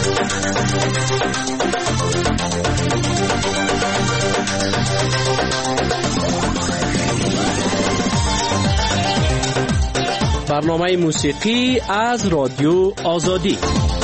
برنامه موسیقی از رادیو آزادی.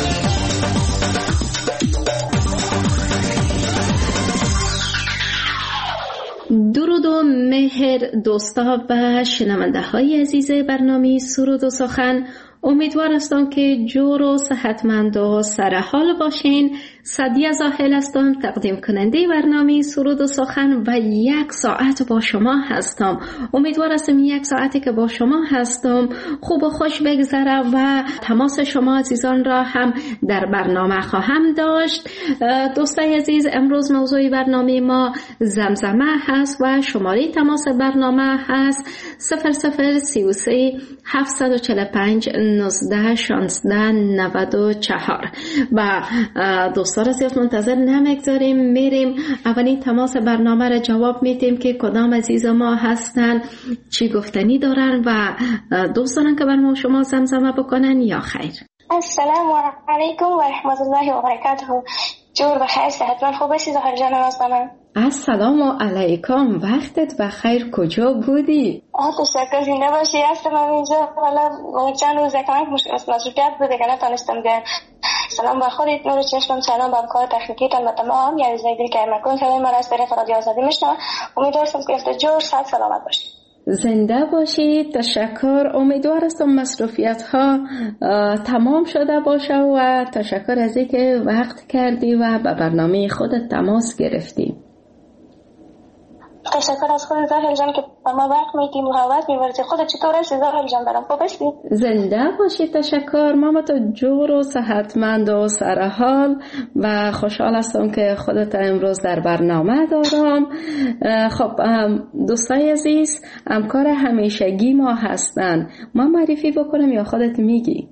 درود و مهر دوستا و شنونده های عزیز برنامه سرود و سخن. امیدوار هستم که جور و صحتمند و سرحال باشین. سعدیه زاهل هستم، تقدیم کننده برنامه سرود و سخن و 1 ساعت با شما هستم. امیدوار هستم 1 ساعتی که با شما هستم خوب و خوش بگذره و تماس شما عزیزان را هم در برنامه خواهم داشت. دوستای عزیز، امروز موضوع برنامه ما زمزمه هست و شماره تماس برنامه هست 0033 745 19 16 94 و دوستان را زیاد منتظر نمیگذاریم، میریم اولین تماس برنامه را جواب میدیم که کدام عزیز ما هستن، چی گفتنی دارن و دوست دارن که برنامه شما زمزمه بکنن یا خیر. السلام علیکم و رحمت الله و برکاته. جور بخیر، صحتمند خوب هستی زهر جان؟ نازدانم. السلام علیکم، وقتت بخیر، کجا بودی؟ تشکر، زنده باشی. هستم اینجا، والا چند روز کنم مصروفیت بوده که نتونستم بیام. سلام بر خودت، نور چشمم، سلام بر کار تکنیکیتان و تمام یعنی زیدی که مکن صدای من از طریق رادیو آزادی میشنوم. امیدوارم که جور صحت سلامت باشی. زنده باشید، تشکر. امیدوار هستم مصروفیت ها تمام شده باشه و تشکر از اینکه وقت کردی و به برنامه خودت تماس گرفتی. تشکر از خود زاهل جان که با ما وقت میدی، محبت می‌ورزی. خودت چطور هستی زاهل جان؟ برام خوب هستی؟ زنده باشید، تشکر. ما تو جور و صحتمند و سرحال و خوشحال هستم که خودت امروز در برنامه دارم. خب دوستای عزیز، همکار همیشگی ما هستن، ما معرفی بکنم یا خودت میگی؟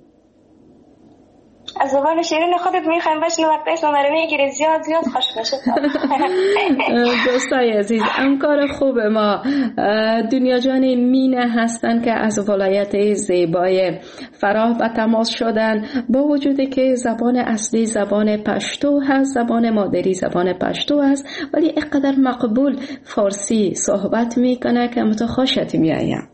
از زبان شیرین خودت میخوایم بشنو وقتی اسم رو میگیری زیاد خوش میشه. دوستای عزیز، همکار خوب ما دنیا جان مینه هستن که از ولایت زیبای فراه به تماس شدن، با وجودی که زبان اصلی زبان پشتو هست، زبان مادری زبان پشتو هست، ولی اینقدر مقبول فارسی صحبت میکنه که متو خوشت میایم.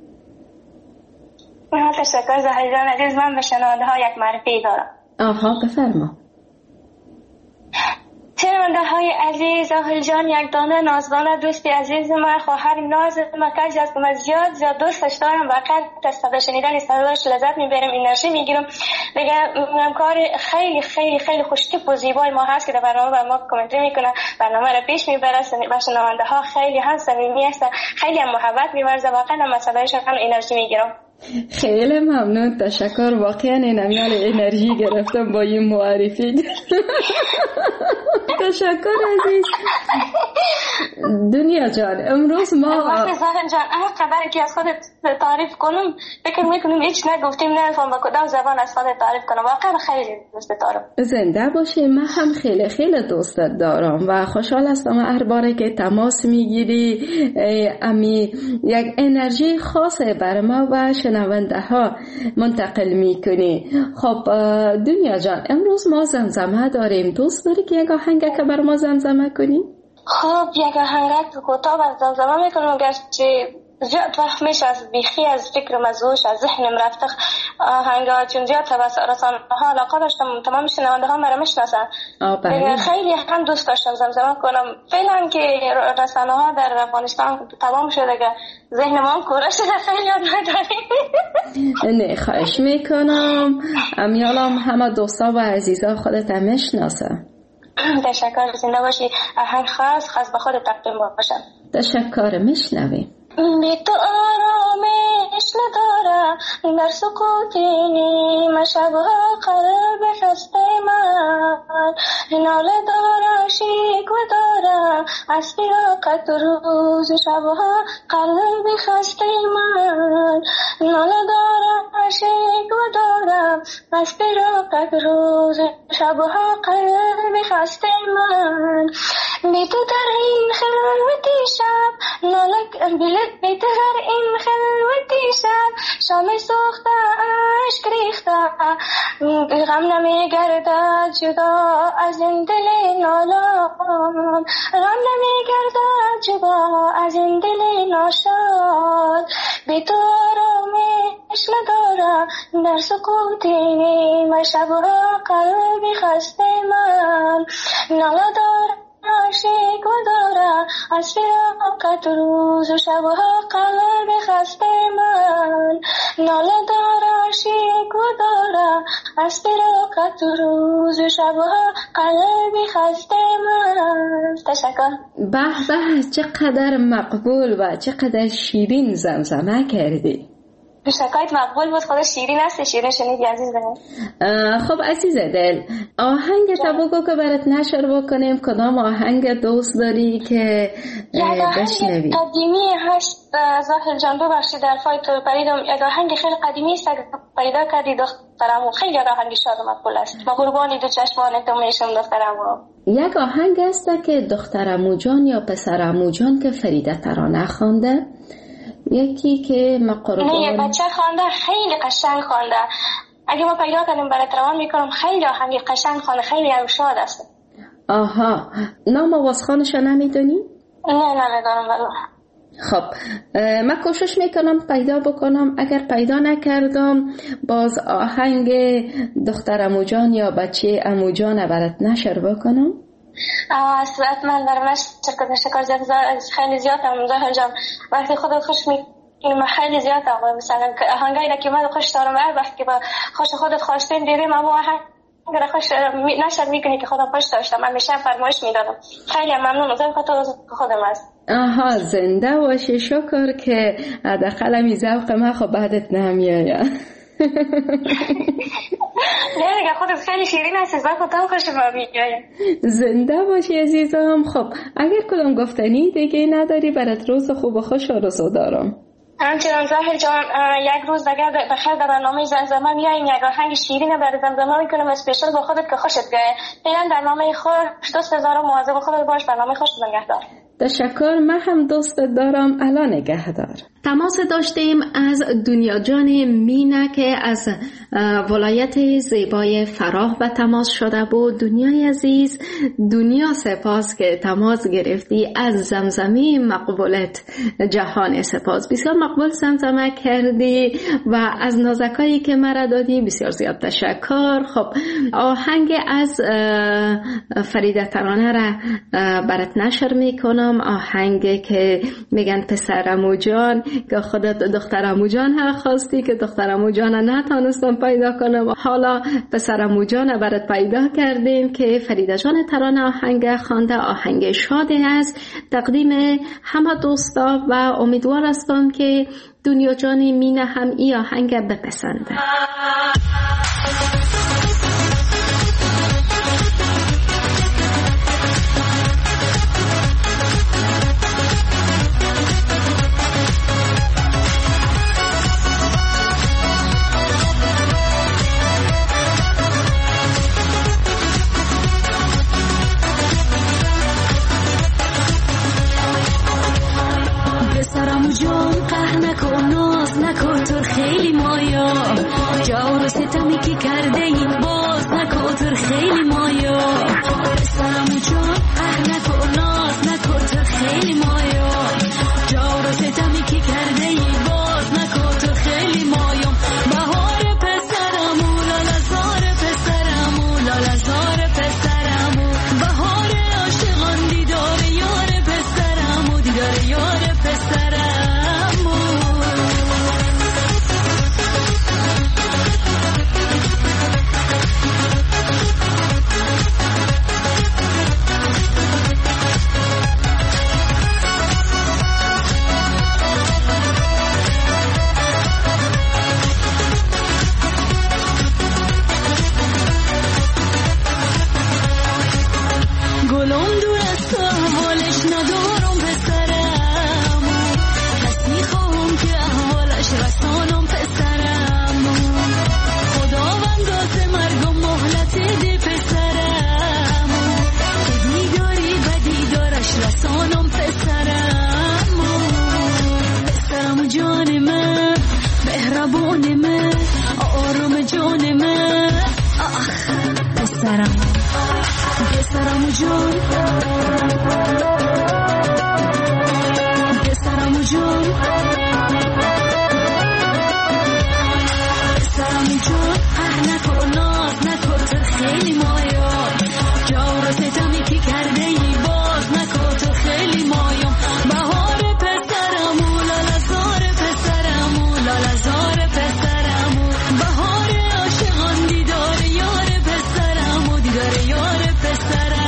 تشکر زهر جان عزیز. من به شنونده ها یک معرفی دارم. آها، بفرما. شنونده های عزیز، زهر جان یک دانه نازدانه دوستی عزیز من، خواهر ناز من، کسی است که من زیاد دوستش دارم و قد صدا شنیدن صداش لذت میبرم، انرژی میگیرم. دیگه کار خیلی خیلی خیلی خوشتیپ و زیبای ما هست که در برنامه بر ما کامنتری میکنه، برنامه رو پیش میبره و شنونده ها خیلی هم صمیمی هستن، خیلی هم محبت میورزه. واقعا من صدایشون هم انرژی میگیرم. خیلی ممنون، تشکر. واقعا نمیال انرژی گرفتم با این معرفی. تشکر عزیز. دنیا جان، امروز ما وقتی زهر جان قدر که از خودت تعریف کنم فکر میکنم هیچ نگفتیم، نمیفهم با کدام زبان از خودت تعریف کنم. واقعا خیلی دوست دارم. زنده باشی. من هم خیلی خیلی دوستت دارم و خوشحال هستم هر باره که تماس میگیری امی یک انرژی خاصه بر ما و شنونده ها منتقل میکنی. خب دنیا جان، امروز ما زمزمه داریم. دوست داری که یک آهنگ که بر ما زمزمه کنی؟ خب یک آهنگ کوتاه بر زمزمه میکنم، گرچه زیاد وقت میشه از بیخی از فکرم از هوش از ذهنم رفته آهنگا، چون زیاد رسانه ها علاقه داشتم، تمام شنونده ها مرا میشناسن. خیلی هم دوست داشتم زمزمه کنم. فعلا که رسانه ها در افغانستان تمام شده که ذهن ما هم کوره شده، خیلی یاد نداریم. نه خواهش میکنم، امیالم همه دوستا و عزیزا خودت هم میشناسن. تشکر، زنده باشی. آهنگ خاص به خود تقدیم باشم. تشکر، میشنویم. بی تو آرامش ندارم در سکوت نیمه شبها، قلب خسته من ناله دارم، شکوه دارم از فراقت روز شبها، قلب خسته من ناله دارم، شکوه دارم از فراقت روز شبها، قلب خسته من. بی تو در این خلوتی شب نالک بی تو در این خلوتی شب شام سوخته اشک ریخته غم نمیگردد جدا از این دل نالان غم نمیگردد جدا از این دل ناشاد بی تو آرامش ندارم در سکوت نیمه شبها قلبی خسته من ناله دارم عاشق و دارم از فراقت روز و شبها قلبی خسته من ناله دارم عاشق و دارم از فراقت روز و شبها قلبی خسته من. تشکر. به به، چقدر مقبول و چقدر شیرین زمزمه کردی. شکایت مقبول بود، خدا شیرین است. شیرین شنیدی عزیزم. خب عزیز دل، آهنگ تا بگو که برات نشر بکنیم. کدام آهنگ دوست داری که بشنوی؟ قدیمی هست زاهل جان، ببخشید در فای تو پریدم. یک آهنگ خیلی قدیمی است پیدا کردی دخترمو، خیلی آهنگ شاد و مقبول است. ما قربانی دو چشمان تو میشم دخترمو. یک آهنگ است که دخترمو جان یا پسرمو جان که فریده ترانه خوانده، یکی که مقربان نه یک بچه خوانده، خیلی قشنگ خوانده. اگه ما پیدا کنیم برات روان میکنم. خیلی آهنگ قشنگ خوانده، خیلی شاد است. آها، نام آوازخوانش نمیدونی؟ نه نمیدونم والله. خب من کوشش میکنم پیدا بکنم. اگر پیدا نکردم باز آهنگ دخترمو جان یا بچه امو جان برات نشر بکنم. اصلاً من در شکر خیلی زیاد هم زهر جان وقتی خودت خوش میکنیم خیلی زیاد هم مثلا آهنگایی که من خوش دارم هر وقت که با خوش خودت خوشتین دیدیم اما آهنگ خوش نشر میکنی که خودم خوش داشتم. من میشه فرمایش میدادم. خیلی ممنون از تو خودم است. آها، زنده باشی. شکر که حداقل این ذوق من خب بعدت نمیاد. نه دیگه خودت خیلی شیرین هستی، با خودم خوش میاد. زنده باشی عزیزم. خب اگر کدام گفتنی دیگه نداری برات روز خوب و خوش آرزو دارم. همچنان زاهر جان یک روز دیگه بخیر در برنامه زمزمه میاییم، یک آهنگ شیرین برای زمزمه میکنم اسپیشال با خودت که خوشت بیاد. فعلا در نامه خوش دوست دارم، مواظب خودت باش. برنامه خوش نگهدار. تشکر. من هم دوست دارم. الان نگهدار. تماس داشتیم از دنیا جان مینه که از ولایت زیبای فراه و تماس شده بود. دنیای عزیز، دنیا سپاس که تماس گرفتی. از زمزمه مقبولت جهان سپاس. بسیار مقبول زمزمه کردی و از نازکایی که مرا دادی بسیار زیاد تشکر. خب آهنگ از فریده ترانه را برات نشر میکنم. آهنگ که میگن پسرمو جان که خودت دخترمو جان ها خواستی که دخترمو جان نتونستم پیدا کنم. حالا پسرمو جان برات پیدا کردیم که فریده جان ترانه آهنگ خوانده. آهنگ شاده است تقدیم همه دوستا و امیدوار هستم که دنیا جان مینه هم این آهنگ بپسنده. جان قهر نکن، ناز نکن، تو خیلی مایا جور و ستمی که کرده این باز نکن، تو خیلی مایا پسرمو جان قهر نکن، ناز نکن، تو خیلی مایا جور و ستمی که کرده این باز نکن، تو خیلی مایا بهار پسرمو لالزار پسرمو لالزار پسرمو بهار عاشقان دیدار یار پسرمو دیدار یار پسرمو پسرمو جون پسرمو جون پسرمو جون نکن ناز نکن تو خیلی مایا جور و ستمی که کرده ای باز نکن تو خیلی مایا بهار پسرمو لالزار پسرمو لالزار پسرمو بهار عاشقان دیدار یار پسرمو دیدار یار پسرمو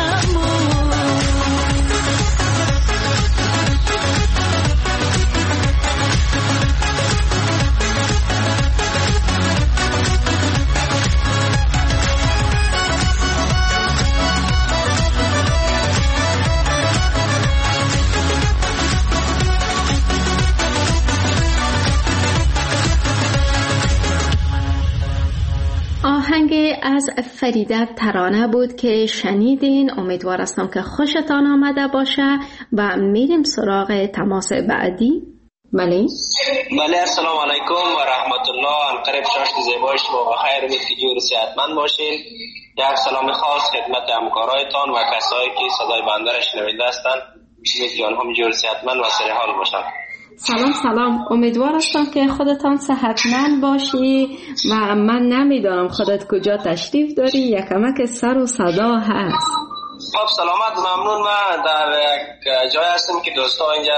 آهنگ از فریده ترانه بود که شنیدین. امیدوار هستم که خوشتان آمده باشه و میریم سراغ تماس بعدی. بله السلام علیکم و رحمت الله. انقریب شاشت زیبای شما و خیر بود که جور صحتمند باشین. یک سلام خاص خدمت همکارایتان و کسایی که صدای بنده را شنونده هستند. امید جان هم جور صحتمند و سر حال باشن. سلام. امیدوار هستم که خودتان صحتمند باشی و من نمیدانم خودت کجا تشریف داری، یکمک سر و صدا هست. خب سلامت، ممنون. من در جای هستم که دوستا اینجا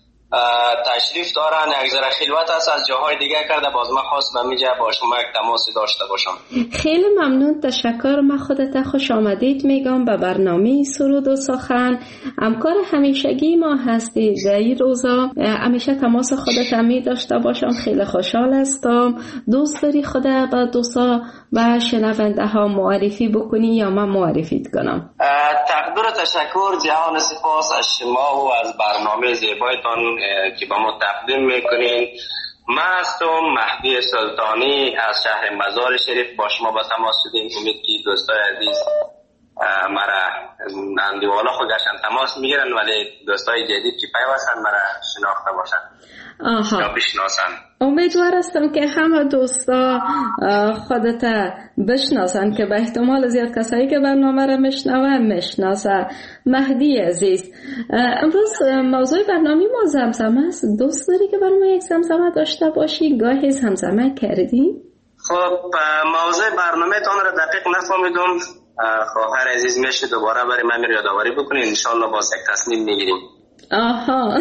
تشریف دارن، یک ذره خلوت هست از جاهای دیگه کرده، باز من خواست به میجا با شما یک تماسی داشته باشم. خیلی ممنون، تشکر. من خودت خوش آمدید میگم به برنامه سرود و سخن. همکار همیشگی ما هستی در این روزا، همیشه تماس خودت می داشته باشم. خیلی خوشحال هستم. دوست داری خودت به دوستا و شنونده ها معرفی بکنی یا من معرفیت کنم؟ تقدیر تشکر، جهان سپاس از شما و از برنامه زیبایتان که با ما تقدیم میکنین. من هستم مهدی سلطانی از شهر مزار شریف، با شما به تماس شدیم. امید که دوستای عزیز مرا اندیوالا خودشان تماس میگیرن، ولی دوستای جدید که پیوستن مرا شناخته باشن یا بشناسن. امیدوار هستم که همه دوستا خودت بشناسن که به احتمال زیاد کسایی که برنامه را میشناسن. مهدی عزیز، امروز موضوع برنامه ما زمزمه است. دوست داری که برای ما یک زمزمه داشته باشی؟ گاهی زمزمه کردی؟ خب موضوع برنامه تان را دقیق نفهمیدم. خواهر عزیز میشه دوباره برای من یادآوری بکنید، انشالله باز یک تصمیم میگیریم. آها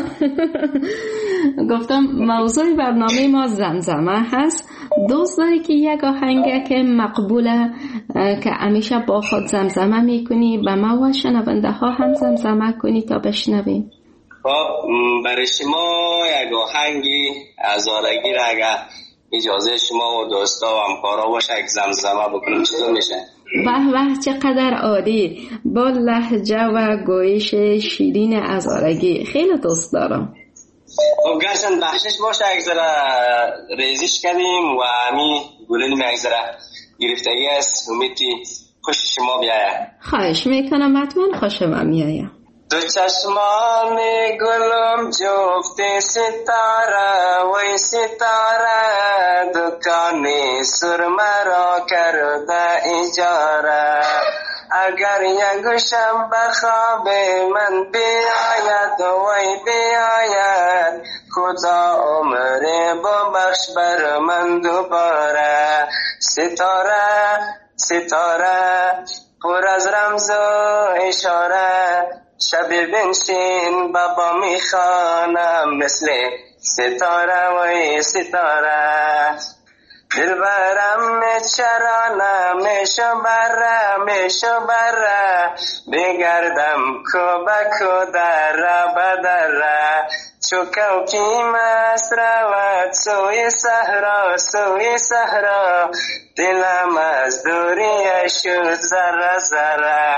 گفتم موضوع برنامه ما زمزمه هست. دوست داری که یک آهنگ که مقبوله که همیشه با خود زمزمه میکنی به ما و شنونده ها هم زمزمه کنی تا بشنویم؟ خب برای شما یک آهنگی هزارگی را اگر اجازه شما و دوستا و همکارا باشه یک زمزمه بکنم چطور میشه؟ به چقدر عالی، با لهجه و گویش شیرین هزارگی. خیلی دوست دارم. خب گرشن بخشش باشه یک ذره ریزش کردیم و همی گلیم یک ذره گرفتگی است. امیدی خوش شما بیاید. خواهش میکنم، حتما خوشم میاید. دو چشمان گلم جفت ستاره وی ستاره دکانی سرمه را کرده اجاره اگر یکشم بخواب من بیاید وی بیاید خدا عمر ببخش بر من دوباره ستاره ستاره پر از رمز و اشاره شب بنشین بابا میخوانم مثل ستاره وی ستاره دلبرم چرانه میشو بره بگردم کو بکو دره بدره چو کوکی مست رود سوی صحرا دلم از دوری شد ذره ذره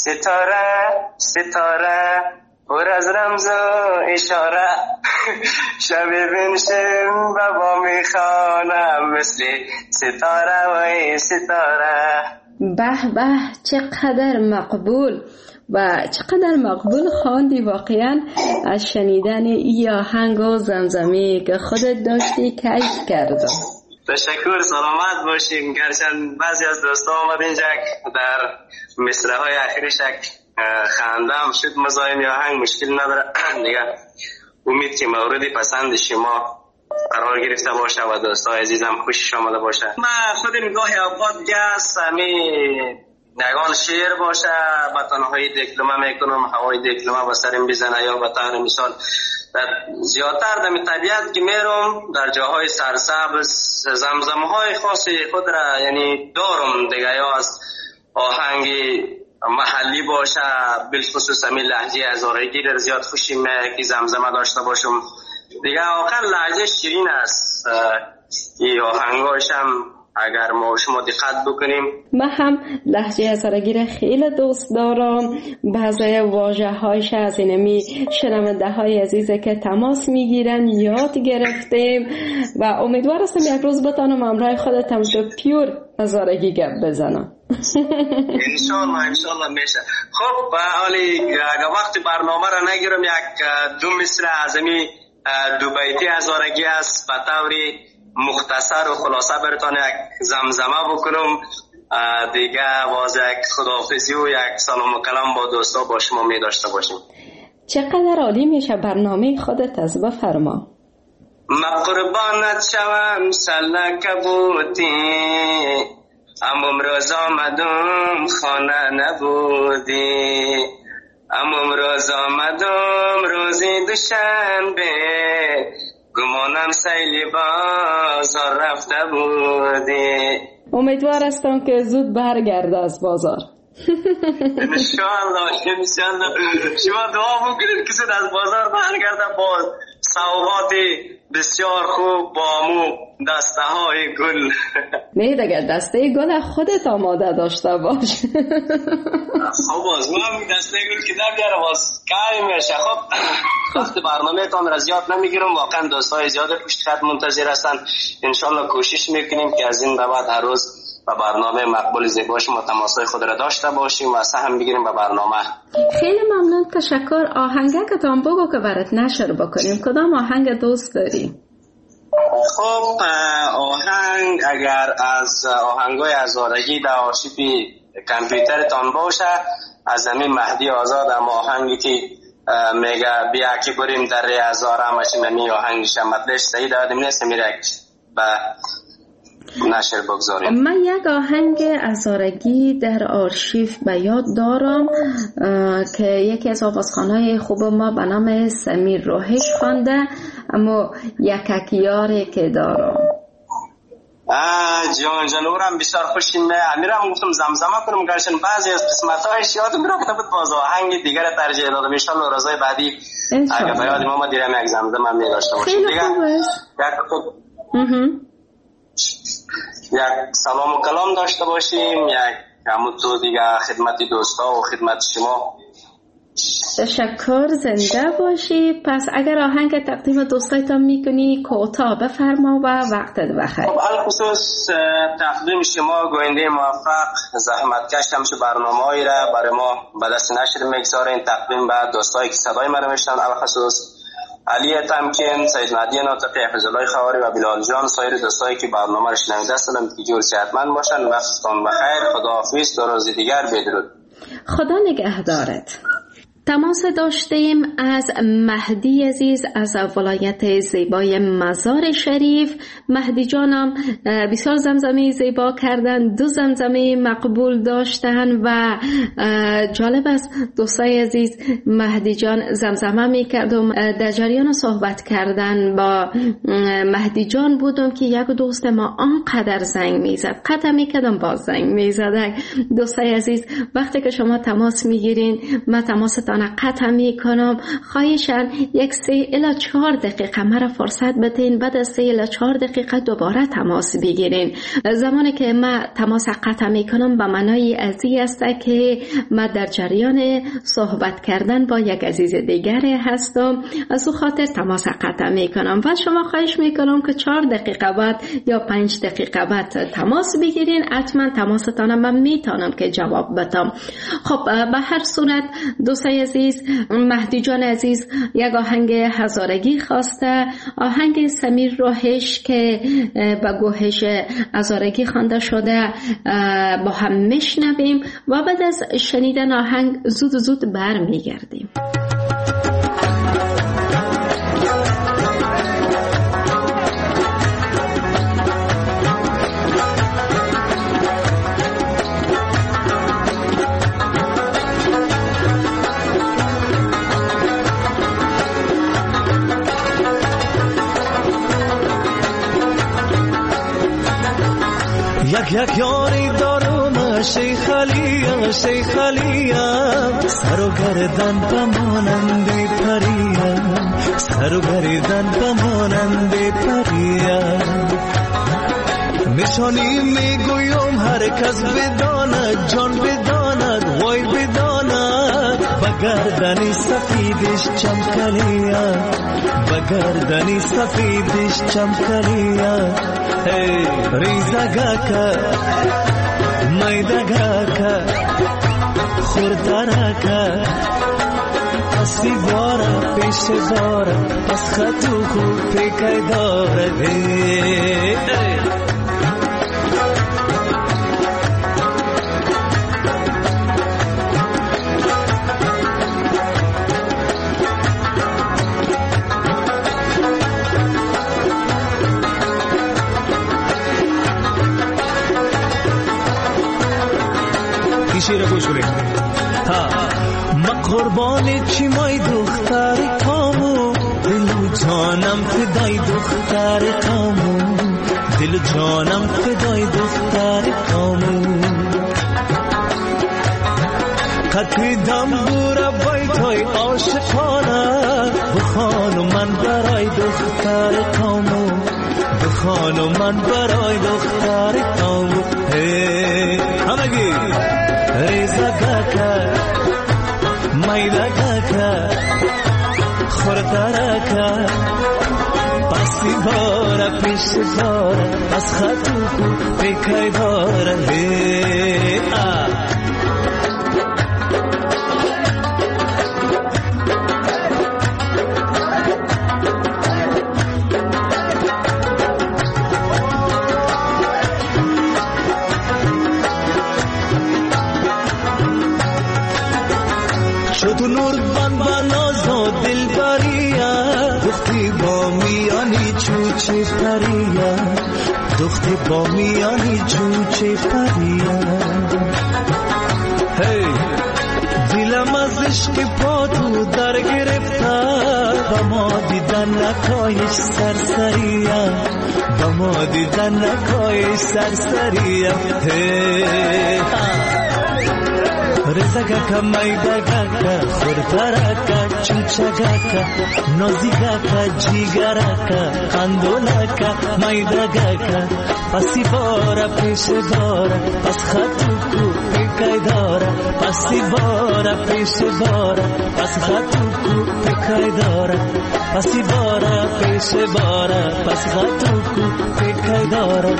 ستاره پر از رمز و اشاره شب بنشین بابا میخوانم مثل ستاره و ستاره. به به چقدر مقبول و چقدر مقبول خواندی. واقعا از شنیدن این آهنگ و زمزمه که خودت داشتی کیف کردم. تشکر، سلامت باشیم. گرچند بعضی از دوستا آمد اینجا در مصرع های اخیرش خندم شد، مزاحم آهنگ مشکل نداره دیگه. امید که مورد پسند شما قرار گرفته باشه و دوستای عزیزم خوشش آمده باشه. من خودم گاهی اوقات گس نگان شعر باشه به تنهایی دیپلمه میکنم، هوای دیپلمه با سرم بزنه، یا به طور مثال زیادتر در طبیعت که میرم در جاهای سرسبز زمزمهای خاص خود را یعنی دارم دیگه، یا از آهنگ محلی باشه، بالخصوص همین لهجه هزارگی در زیاد خوشیم که زمزمه داشته باشم دیگه. آخر لهجه شیرین است، این آهنگاش هم اگر ما شما دقت بکنیم. من هم لهجه هزارگی را خیلی دوست دارم. بعضی واژه هایش از اینمی شنونده های عزیزه که تماس میگیرن یاد گرفتیم و امیدوار هستم یک روز بتانم همراه خودتم تو پیور هزارگی گپ بزنم. انشالله میشه. خب حالی وقتی برنامه را نگیرم یک دو مصرع از این دو بیتی هزارگی است به طوری مختصر و خلاصه براتون یک زمزمه بکنم دیگه، باز یک خداحافظی و یک سلام و کلام با دوستا با شما می داشته باشیم. چقدر عالی میشه برنامه خودت، از بفرما. ما قربانت شوم سلک بودی، اما امروز آمدم خانه نبودی، اما امروز آمدم روزی دوشنبه، گمانم سیلی بازار رفته بودی. امیدوار هستم که زود برگرده از بازار. انشاءالله شما دعا بکنید که زود از بازار برگرده با سوغات بسیار خوب، با مو دسته های گل. نه دیگه دسته گل خودت آماده داشته باش. خب باز من دسته گل که نمیاره باز کاری میشه. خب وقت برنامه تان را زیاد نمیگیرم، واقعا دوستای زیاد پشت خط منتظر هستن. انشالله کوشش میکنیم که از این به بعد هر روز با برنامه مقبول زیباش ما تماسای خود را داشته باشیم و سهم بگیریم به برنامه. خیلی ممنون، تشکر. آهنگکتان بگو که برات نشر بکنیم. کدام آهنگ دوست داری؟ خب آهنگ اگر از آهنگای هزارگی در آرشیو کامپیوترتان باشه، از همین مهدی آزاد هم آهنگی که میگه بیا که بریم در هزار همشیم، همین آهنگش هم مطلش صحیح دادیم نیست، میره به نشر بگذاریم. من یک آهنگ هزارگی در آرشیو به یاد دارم که یکی از آوازخوانای خوب ما به نام سمیر روحش خوانده، اما یک یاری که دارم. جانورم بسیار خوشیم. امیرم گفتم زمزمه کنم، گرچه بعضی از قسمت‌هایش یادم میرفته بود، باز آهنگ دیگر ترجیح دادم. ان شاءالله روزهای بعدی اگه به یاد ما دیرم یک زمزمه می داشته باشیم دیگه. یک سلام و کلام داشته باشیم، یک همون تو دیگه خدمت دوستا و خدمت شما. تشکر، زنده باشی. پس اگر آهنگ تقدیم دوستایتان میکنی کوتاه بفرما و وقتت بخیر. خب الخصوص تقدیم شما گوینده موفق زحمتکش همشه برنامه‌ای را برای ما به دست نشر میگذارین، تقدیم به دوستایی که صدای ما رو میشنن، الخصوص علی تمکین، سید مهدی ناطقی، حفظ الله خواری و بلال جان، سایر دوستایی که برنامه رو شنونده هستند که جور صحتمند باشن. وقتتون بخیر. خداحافظ. تا روز دیگر بدرود. خدا نگهدارت. تماس داشتیم از مهدی عزیز از ولایت زیبای مزار شریف. مهدی جانم بسیار زمزمه زیبا کردن، 2 زمزمه مقبول داشتن و جالب است دوستای عزیز، مهدی جان زمزمه میکردم. در جریان صحبت کردن با مهدی جان بودم که یک دوست ما آنقدر زنگ میزد، قطع میکردم باز زنگ میزد. دوستای عزیز وقتی که شما تماس میگیرین من تماستان قطع میکنم، خواهشاً 3 الی 4 دقیقه مرا فرصت بدین، بعد از 3 الی 4 دقیقه دوباره تماس بگیرین. زمانی که من تماس قطع میکنم به معنای ازی است که من در جریان صحبت کردن با یک عزیز دیگر هستم، از او خاطر تماس قطع میکنم و شما خواهش میکنم که 4 دقیقه بعد یا 5 دقیقه بعد تماس بگیرین. حتما تماستان من میتونم که جواب بدم. خب به هر صورت دوستای عزیز مهدی جان عزیز یک آهنگ هزارگی خواسته، آهنگ سمیر روحش که با گوهش هزارگی خوانده شده با هم میشنویم و بعد از شنیدن آهنگ زود برمیگردیم. یک یاری دارم شیخ علیم سر و گردن بمانند پریم، سر و گردن بمانند پریم. نشانی میگویم هر کس بداند، جان بداند، وای بداند، بگردنی سفیدش چمکلیم، بگردنی سفیدش چمکلیم. ریزگاکا میدگاکا خوردارکا اصلی بارا پیش بارا از خطو خوب پیکای داره. شیر گوش کنید. ما قربان چی مای دختر کامو، دل جانم فدای دختر کامو، دل جانم فدای دختر کامو. قطعی دنبور بایتای عاشقانه، بخوانو من برای دختر کامو، بخوانو من برای دختر کامو. همگی ریزگاکا میدگاکا خوردارکا پسی بارا پیش بارا از خطو کو پیکای بارا. شد نور بان بنازو دل بریا، دختی با میانی چوچه پریا، دختی با میانی چوچه پریا. دلم از عشق پاتو در گرفته، با ما دیدن نکایش سرسریا، با ما دیدن نکایش سرسریا. رزگاکا میدگاکا خوردارکا چوچگاکا نازیگاکا جیگراکا قندولاکا میدگاکا پسی بارا پیش بارا پس خطو کو پیکای دارا، پسی بارا پیش بارا پس خطو کو پیکای دارا، پسی بارا پیش بارا پس خطو کو پیکای دارا.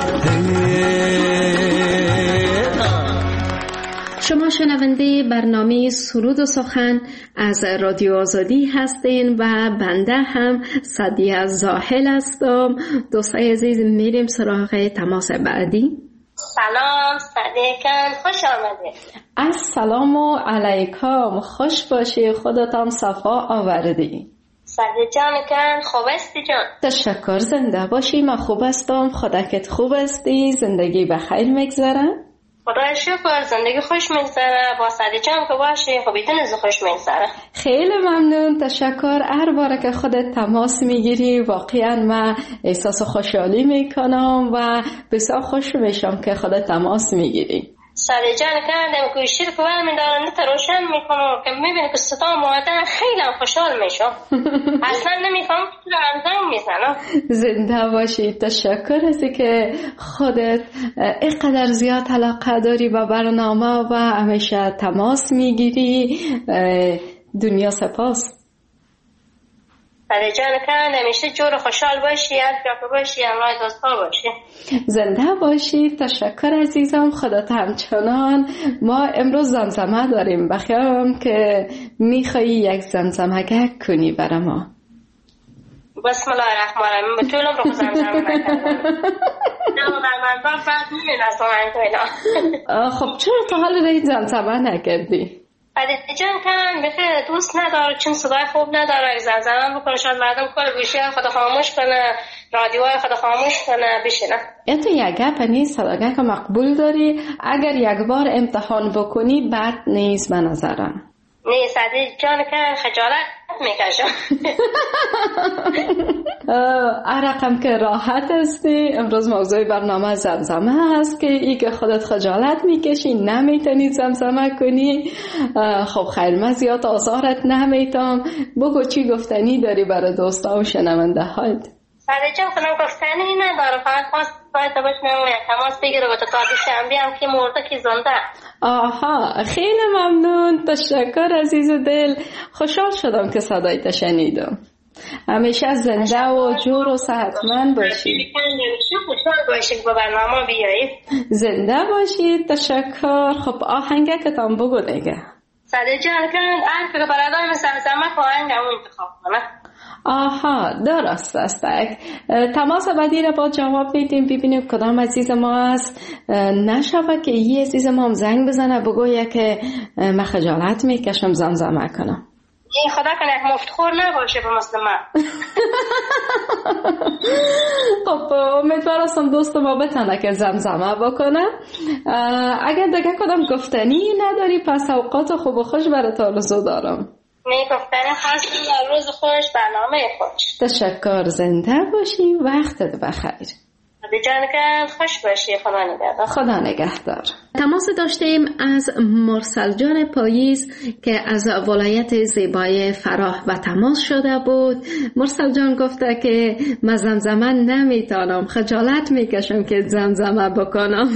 شما شنونده برنامه سرود و سخن از رادیو آزادی هستین و بنده هم سعدیه زاهل هستم. دوستای عزیز میریم سراغ تماس بعدی. سلام صدیقان، خوش آمدید. السلام علیکم، خوش باشی، خودتان صفا آوردی. صدیق جان کن خوب هستی جان؟ تشکر، زنده باشی. من خوب هستم، خودت خوب هستی؟ زندگی بخیر میگذره؟ خدا شکر زندگی خوش میگذره. با صدیق جان که باشی خب بدون از خوش میگذره. خیلی ممنون، تشکر. هر بار که خودت تماس میگیری واقعا من احساس خوشحالی میکنم و بسیار خوش میشم که خودت تماس میگیری. صدیق جان کردم که شیر که برمیدارم نت روشن میکنم که میبینی که صدا مادر خیلی خوشحال میشم. اصلا نمیفهم که رمضان میزنم. زنده باشی، تشکر هستی که خودت اینقدر زیاد علاقه داری به برنامه و همیشه تماس میگیری. دنیا سپاس. صدیق جان کن همیشه جور خوشحال باشی، از جا باشی، همراه دوستان باشی. زنده باشی، تشکر عزیزم. خودت همچنان. ما امروز زمزمه داریم، بخیرم که میخوایی یک زمزمه کنی برای ما؟ بسم الله الرحمن الرحیم. به طولم رو زمزمه نکردم. نه من فقط می‌ناسم. خب چرا تا حال رای زمزمه نکردی؟ خدیجه جان کنم بخیر دوست نداره چون صدای خوب نداره زمزمه بکنه شاید مردم کل گوشی خود خاموش کنه رادیوهای خود خاموش کنه بشینه. تو یک گپ نیست صداگه که مقبول داری اگر یک بار امتحان بکنی بد نیست به نظرم. نیست خدیجه جان که خجالت میکشم. رقم که راحت هستی امروز موضوع برنامه زمزمه هست که ای که خودت خجالت میکشی نمیتونی زمزمه کنی. خب خیر من زیاد آزارت نمیتم بگو چی گفتنی داری برای دوستا و شنونده هایت. خدیجه کنم گفتنی نداره فقط خواست باید باشم تماس بگیره با تا شنبه هم که مرده که زنده. آها خیلی ممنون تشکر عزیز دل خوشحال شدم که صدایت شنیدم. همیشه زنده و جور و صحتمند باشی. خوشحال باشید با برنامه بیایید. زنده باشید تشکر. خب آهنگکتان بگو دیگه. خدیجه جان هر که برادرم زمزمه که آهنگم انتخاب کنه. آها درست است. تماس بعدی را با جواب میدیم ببینیم کدام عزیز ما است. نشوه که یه عزیز ما هم زنگ بزنه بگویه که من خجالت میکشم زمزمه کنم. این خدا کنه مفتخور نباشه به مثل من. خب امیدوارم دوست ما بتونه که زمزمه بکنه. اگر دیگه کدام گفتنی نداری پس اوقات خوب و خوش برات آرزو دارم. گفتن خواستم در روز خوش برنامه خوش. تشکر زنده باشی وقتت بخیر. جان که خوش باشی خدا نگهدار. خدا نگهدار. تماس داشتیم از مرسل جان پاییز که از ولایت زیبای فراه و تماس شده بود. مرسل جان گفته که من زمزمه نمیتونم خجالت میکشم که زمزمه بکنم.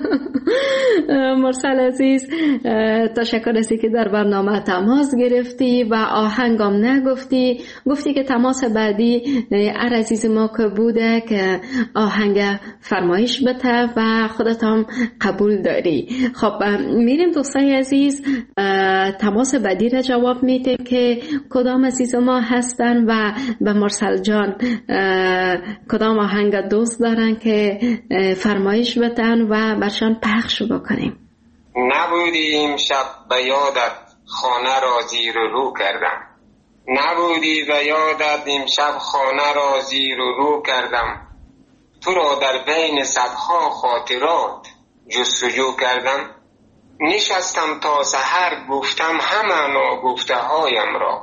مرسل عزیز تشکر هستی که در برنامه تماس گرفتی و آهنگم نگفتی. گفتی که تماس بعدی هر عزیز ما که بوده که آهنگ فرمایش بده و خودت هم قبول داری. خب میریم دوستای عزیز تماس بعدی را جواب میده که کدام عزیز ما هستن و به مرسل جان کدام آهنگ دوست دارن که فرمایش بدن و برشان پخش بکنیم. نبودی امشب به یادت خانه را زیر و رو کردم. نبودی به یادت امشب خانه را زیر و رو کردم. تو را در بین صدها خاطرات جستجو کردم. نشستم تا سحر گفتم همه ناگفته هایم را.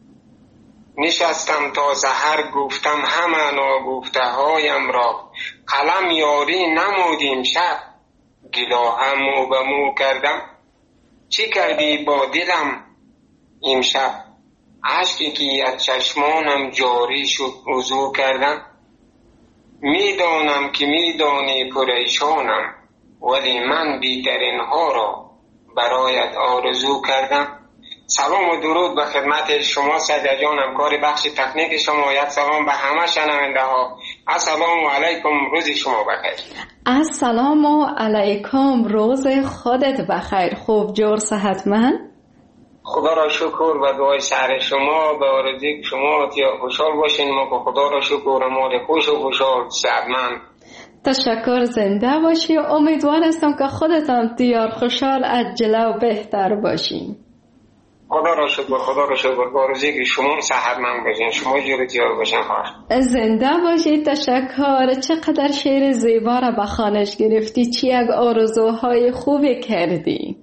نشستم تا سحر گفتم همه ناگفته هایم را. قلم یاری نمودیم شب گلاهم مو به مو کردم. چی کردی با دلم امشب اشکی که از چشمانم جاری شد وضو کردم. میدانم که میدانی پریشانم ولی من بیترین ها را برایت آرزو کردم. سلام و درود به خدمت شما سجاد جان همکار بخش تکنیک شما. یک سلام به همه شنونده ها. السلام علیکم روز شما بخیر. السلام علیکم روز خودت بخیر. خوب جور صحتمند؟ خدا را شکر و دعای سر شما به آرزوی شما خوشحال باشین. ما که خدا را شکر مال خوش و خوشحال صحتمند. تشکر زنده باشی. امیدوار هستم که خودتان دیار خوشحال عجله و بهتر باشین. خدا را شکر به آرزوی شما صحتمند باشین. شما جور دیار باشین. زنده باشی. تشکر. چقدر شعر زیبا را به خوانش گرفتی. چی یک آرزوهای خوبی کردی.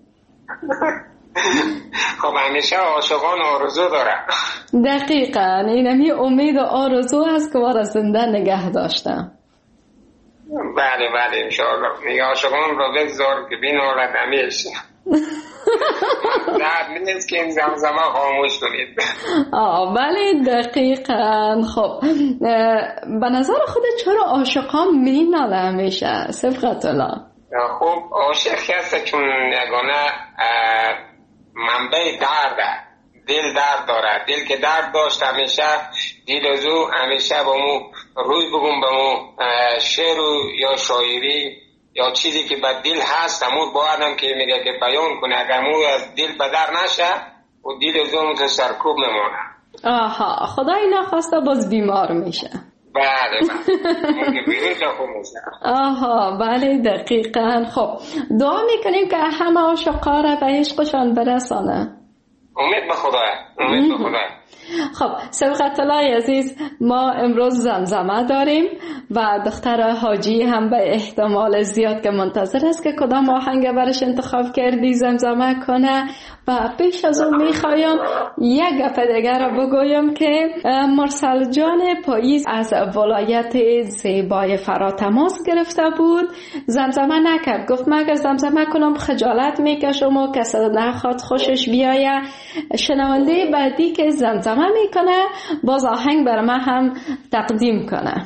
خب همیشه عاشقان آرزو دارن. دقیقاً اینمی امید و آرزو هست که ما را زنده نگه داشتم. بله انشاءالله. میگه عاشقان را بگذار که بینالت همیشه. نه نیست که این زمزمه خاموش کنید. بله دقیقاً. خب به نظر خودت چرا عاشقان میناله همیشه؟ صفقت الله. خب عاشق هست چون یگانه منبع درده. دل درد داره. دل که درد داشت همیشه دل از او همیشه با مو روی بگم با مو شعر یا شاعری یا چیزی که به دل هست همون باید هم که میگه که بیان کنه. اگر مو از دل بدر نشه و دل زوم سرکوب میمونه. آها، خدای نخواسته باز بیمار میشه. بله آها بله دقیقاً. خب دعا میکنیم که همه عاشقا را به عشقشان برسانه. امید به خدای، امید به خدای. خب سبقت الله عزیز، ما امروز زمزمه داریم و دختر حاجی هم به احتمال زیاد که منتظر است که کدام آهنگ برش انتخاب کردی زمزمه کنه. و پیش از اون میخوایم یک گپ دیگر را بگویم که مرسل جان پاییز از ولایت زیبای فرا تماس گرفته بود، زمزمه نکرد، گفت من اگر زمزمه کنم خجالت میکشم و کسی نخواد خوشش بیایه. شنونده بعدی که زمزمه میکنه باز آهنگ بر من هم تقدیم کنه.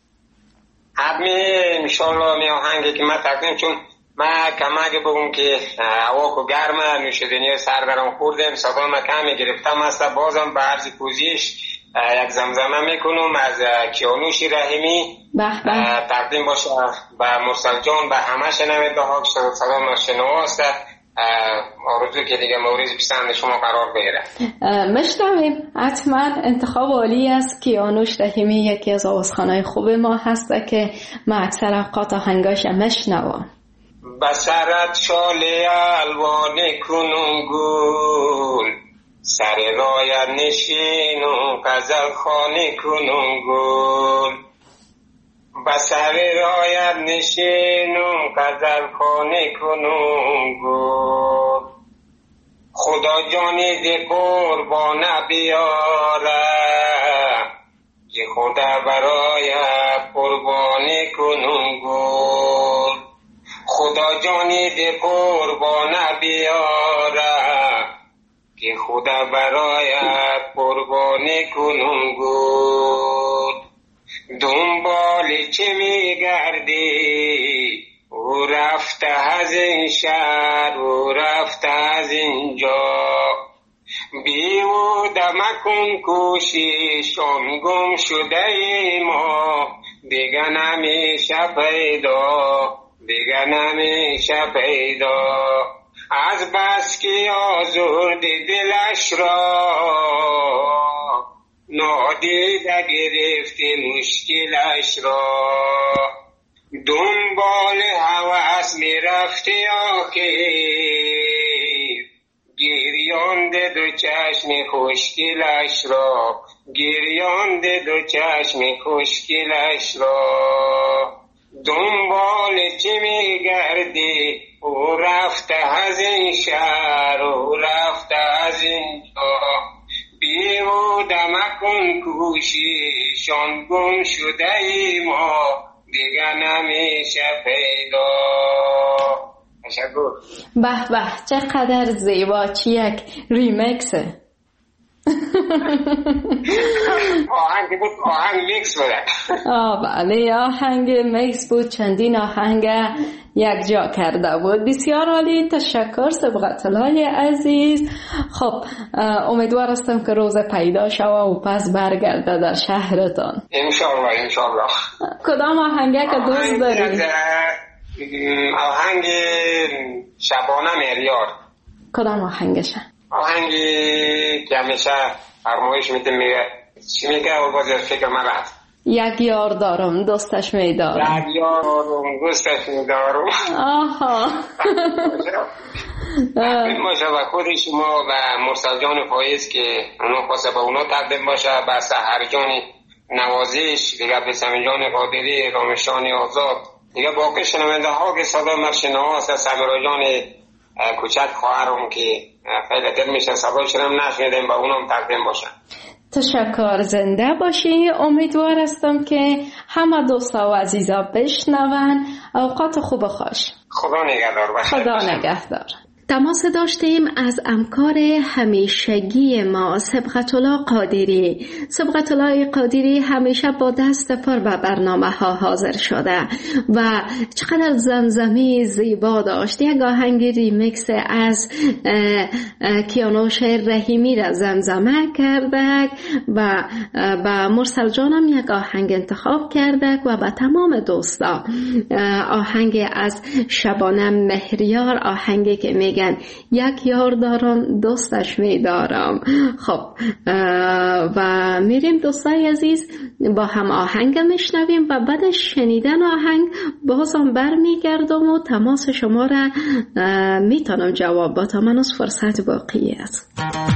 انشالله می آهنگی که من تقدیم، چون من کمک بگم که هوا که گرمه، نوشیدنی سردرم خوردم، صدا من کمی گرفتم است، بازم به عرض پوزیش یک زمزمه میکنم از کیانوش رحیمی تقدیم باشه به مرسل جان، به همه شنونده ها که صدا من شنواست. آرزو که دیگه مورد پسند شما قرار بگیره. مشتمیم حتما انتخاب عالی است. کیانوش رحیمی یکی از آوازخوانای خوب ما هسته که من اکثر اوقات آهنگاش مشنوم. بسرت شاله الوان کنون گل، سر رایت نشین و غزل خانه کنون گل، بسر رایت نشین و غزل خانه کنون گل، خدا جانی دی قربان بیاره که خدا برای قربانی کنون گل، خدا جانی دی قربان بیاره که خدا برای قربانی کنون گل، دنبال چه میگردی او رفته از این شهر او رفته از اینجا، بیهوده مکن کوشش آن گم شده ای ما، دیگه نمیشه پیدا دیگه نمیشه پیدا، از بس که آزردی دلش را نادیده گرفتی مشکلش را، دنبال هوس میرفتی آخر گریانده دو چشم خوشگلش را، گریانده دو چشم خوشگلش را، دنبال چه میگردی او رفته از این شهر او رفته از اینجا، بیهوده مکن کوشش آن گم شده ای ما، دیگه نمیشه پیدا. تشکر. به به چقدر زیبا، چی یک ریمکسه. آهنگ بود، آهنگ میکس بود. بله آهنگ میکس بود، چندین آهنگ یک جا کرده بود. بسیار عالی، تشکر سبقت الله عزیز. خب امیدوار هستم که روز پیدا شوه و پس برگرده در شهرتان انشالله. انشالله. کدام آهنگه که دوست داری؟ آهنگ شبانه مهریار. کدام آهنگشه؟ آهنگی که همیشه فرمایش میده، میگه چی میگه و باز فکر من رفت، یک یار دارم دوستش میدارم، یک یار دارم دوستش میدارم. آها باشه و خود شما و مرسل جان پاییز که اونو خواسته به اونا تقدیم باشه، به سحر جان نوازش دیگه، به سمین جان قادری، رامشان آزاد دیگه، باقی شنونده ها که صدا مرشنه هست، سمیرا جان کوچک خواهرم که خیلی دل میشه صدایشون هم نشنیدیم، به اونم تقدیم باشن. تشکر، زنده باشی. امیدوار هستم که همه دوستا و عزیزا بشنون. اوقات خوب خوش. خدا نگهدار باشه. خدا نگهدار. تماس داشتیم از همکار همیشگی ما سبقت الله قادری. سبقت الله قادری همیشه با دست پر به برنامه ها حاضر شده و چقدر زمزمه زیبا داشت. یک آهنگ ریمیکس از کیانوش رحیمی را زمزمه کرده و با مرسل جانم یک آهنگ انتخاب کرده و با تمام دوستا آهنگ از شبانه مهریار، آهنگی که میگه میگن یک یار دارم دوستش میدارم. خب و میریم دوستای عزیز با هم آهنگ میشنویم و بعد شنیدن آهنگ بازم برمیگردم و تماس شما را میتونم جواب با تا من از فرصت باقی است.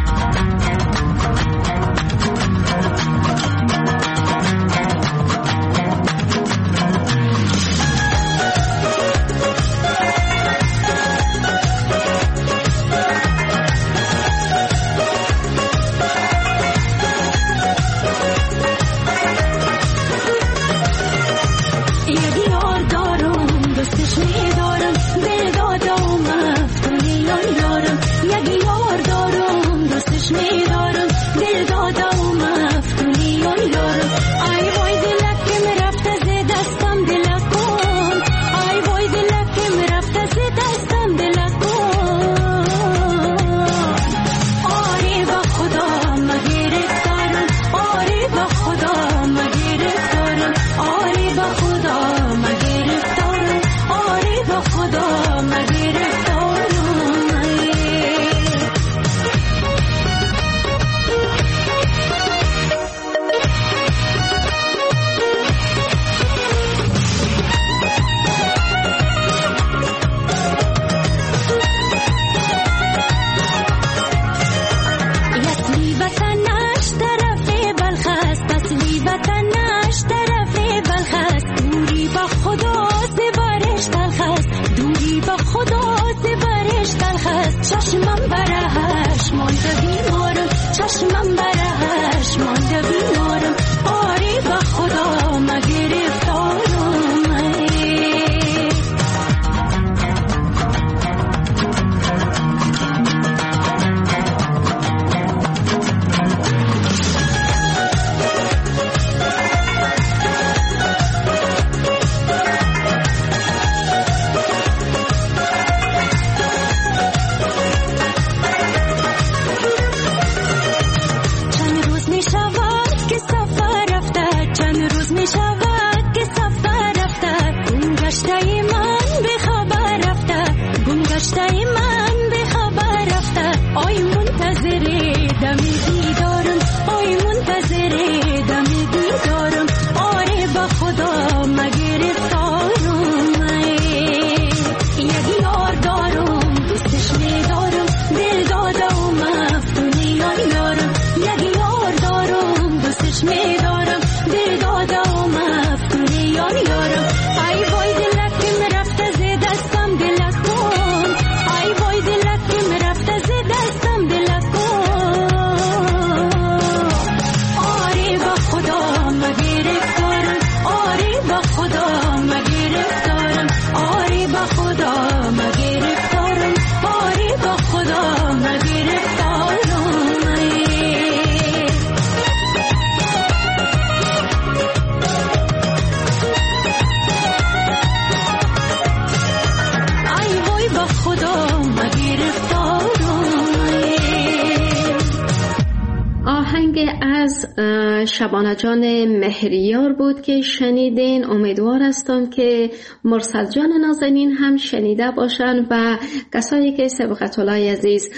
شبانه جان مهریار بود که شنیدین. امیدوار هستم که مرسل جان نازنین هم شنیده باشن و کسایی که سبقت الله عزیز